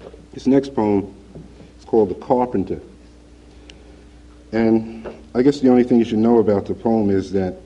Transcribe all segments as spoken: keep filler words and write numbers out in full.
This next poem is called The Carpenter. And I guess the only thing you should know about the poem is that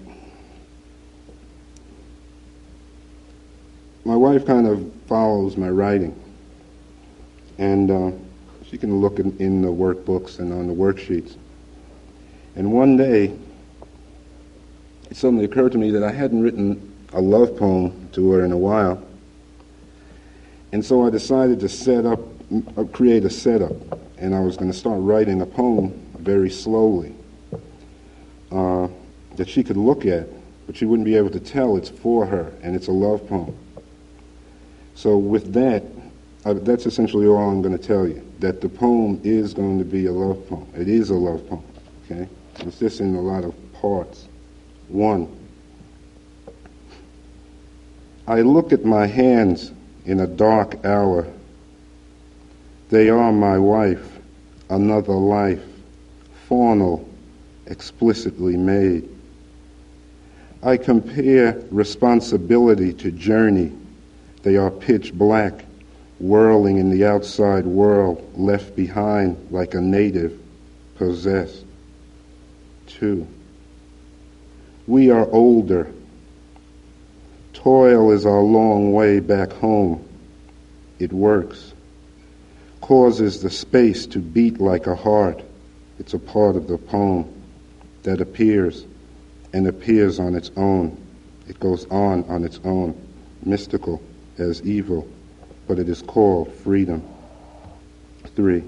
my wife kind of follows my writing. And uh, she can look in, in the workbooks and on the worksheets. And one day, it suddenly occurred to me that I hadn't written a love poem to her in a while. And so I decided to set up, uh, create a setup. And I was going to start writing a poem very slowly uh, that she could look at, but she wouldn't be able to tell it's for her, and it's a love poem. So with that, uh, that's essentially all I'm going to tell you, that the poem is going to be a love poem. It is a love poem, okay? It's just in a lot of parts. One, I look at my hands in a dark hour. They are my wife, another life, faunal, explicitly made. I compare responsibility to journey. They are pitch black, whirling in the outside world, left behind like a native, possessed. Two, we are older. Toil is our long way back home. It works. Causes the space to beat like a heart. It's a part of the poem that appears and appears on its own. It goes on on its own, mystical as evil, but it is called freedom. Three,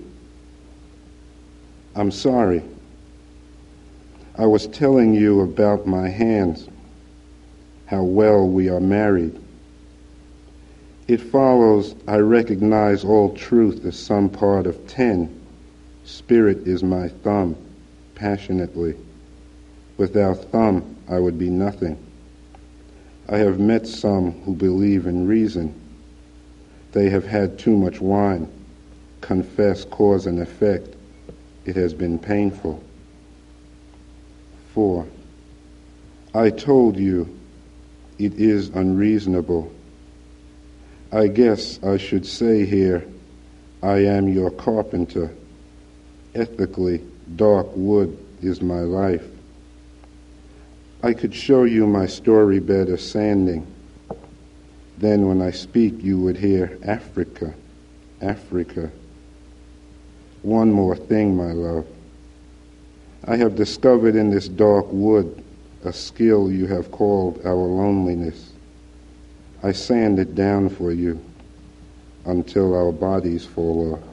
I'm sorry. I was telling you about my hands, how well we are married. It follows I recognize all truth as some part of ten. Spirit is my thumb, passionately. Without thumb, I would be nothing. I have met some who believe in reason. They have had too much wine. Confess cause and effect. It has been painful. Four, I told you it is unreasonable. I guess I should say here, I am your carpenter. Ethically, dark wood is my life. I could show you my story bed of sanding. Then when I speak, you would hear Africa, Africa. One more thing, my love. I have discovered in this dark wood a skill you have called our loneliness. I sand it down for you until our bodies fall off.